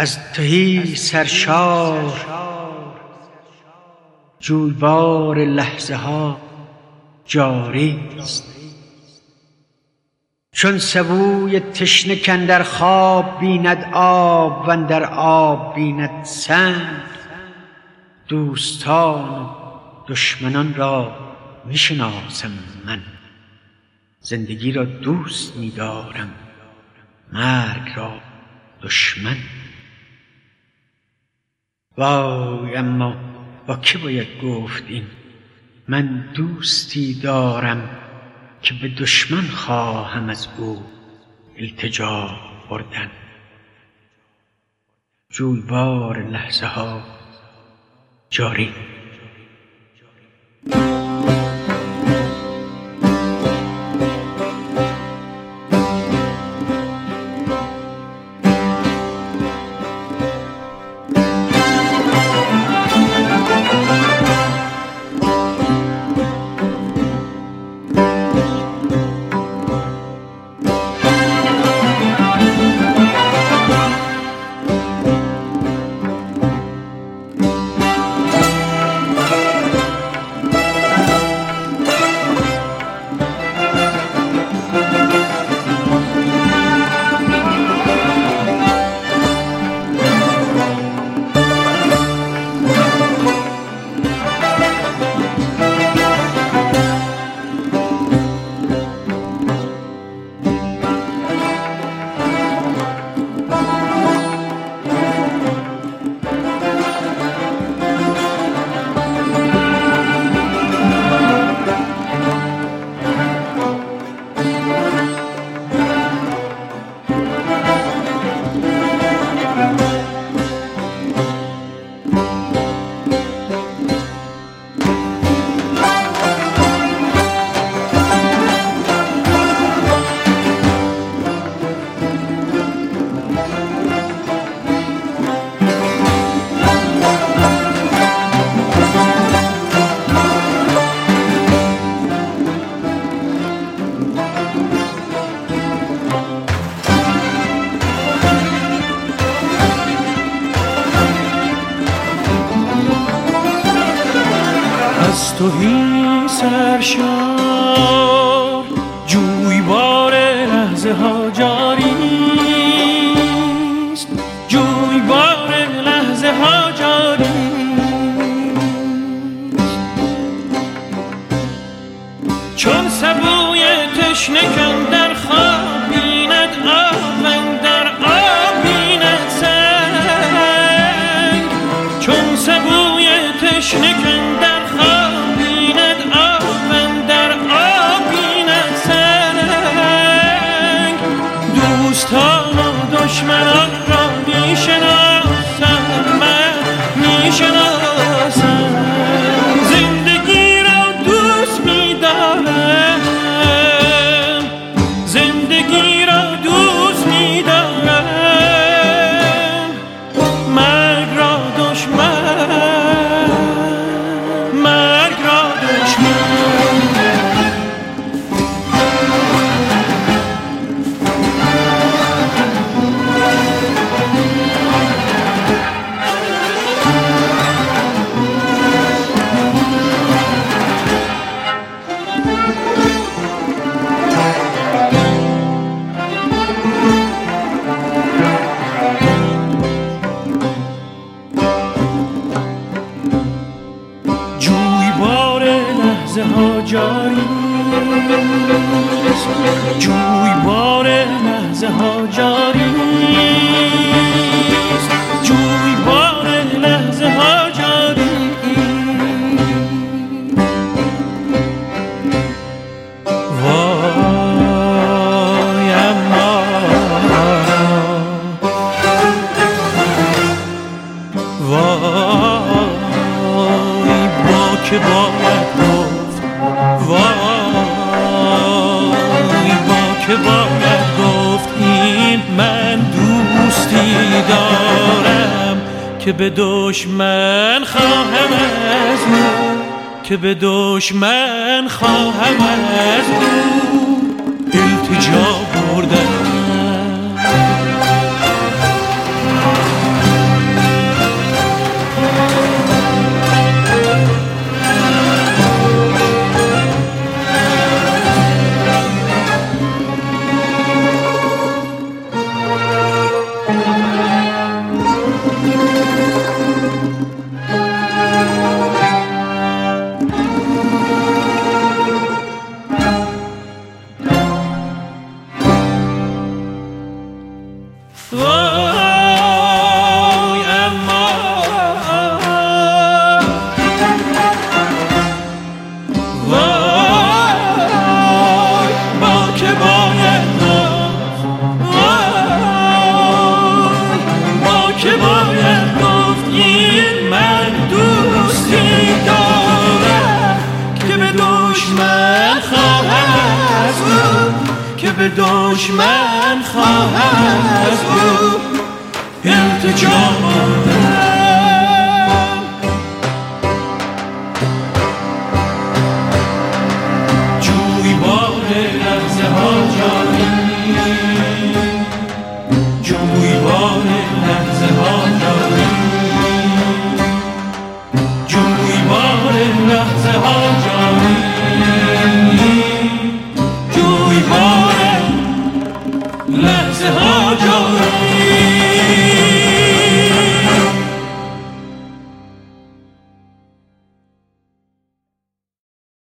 از تهی سرشار، جویبار لحظه ها جاری است. چون سبوی تشنه کاندر خواب بیند آب و اندر آب بیند سنگ، دوستان و دشمنان را می شناسم من. زندگی را دوست می دارم، مرگ را دشمن. وای اما با که باید گفت این؟ من دوستی دارم که به دشمن خواهم از او التجا بردن. جویبار لحظه ها جاری. از تهی سرشار، جویبار لحظه ها جاری است. جویبار لحظه ها جاری است. چون سبوی تشنه کاندر خواب بیند آب و اندر آب بیند سنگ، چون سبوی تشنه کاندر دشمنان را می شناسم، من می شناسم. زندگی را دوست می دارم، زندگی را دوست می دارم. مرگ را دشمن، مرگ را دشمن. لحظه ها جاری است. جویبار لحظه ها جاری است. جویبار لحظه ها جاری. وای اما وای با که باید گفت، وای با که باید گفت این من دوستی دارم که به دشمن خواهم از او، که به دشمن خواهم از او التجا بردم. که باید گفت این من دوستی دارم که به دشمن خواهد بود، که به دشمن خواهد بود التجا ماندم. جویبار لحظه ها جانی، جویبار لحظه ها جانی، جویبار لحظه ها جانی، جویبار لحظه ها جانی.